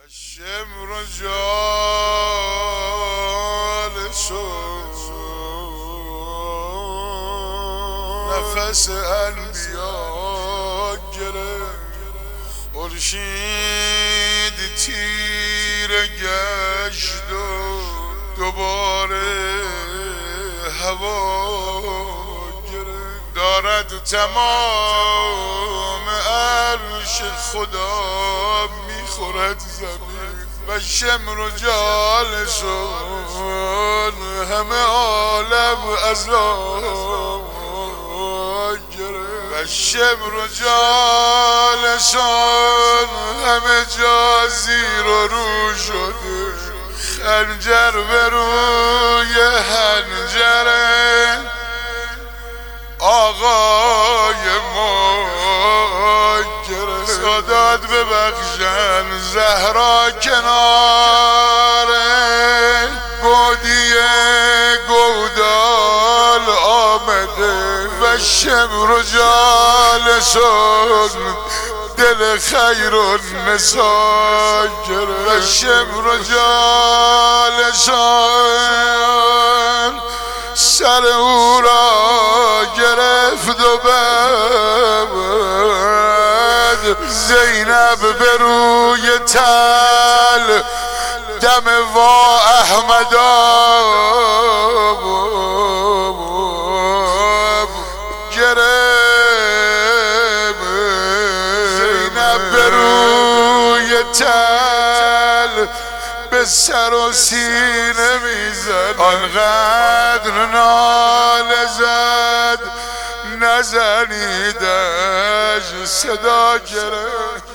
شمر جالس نفس انبیا گرفت، خورشید تیره گشت و دوباره هوا گرفت. دارد تمام عرش خدا میخورد زمین و شمر جالسون همه عالم عذاب گرفت و شمر جالسون همه جا زیر و رو شده، خنجر به روی حنجره آقای ما گرفت. سادات ببخشن زهرا کنار گودی گودال آمده و شمر جالسون دل خیر و نسا گرفت و شمر جالسون سر او را گرفت و بعد زینب به روی تل دم وا احمدا گرفت. زینب به روی تل به سر و سینه میزد، آنقدر ناله زد نزنیدش صدا گرفت.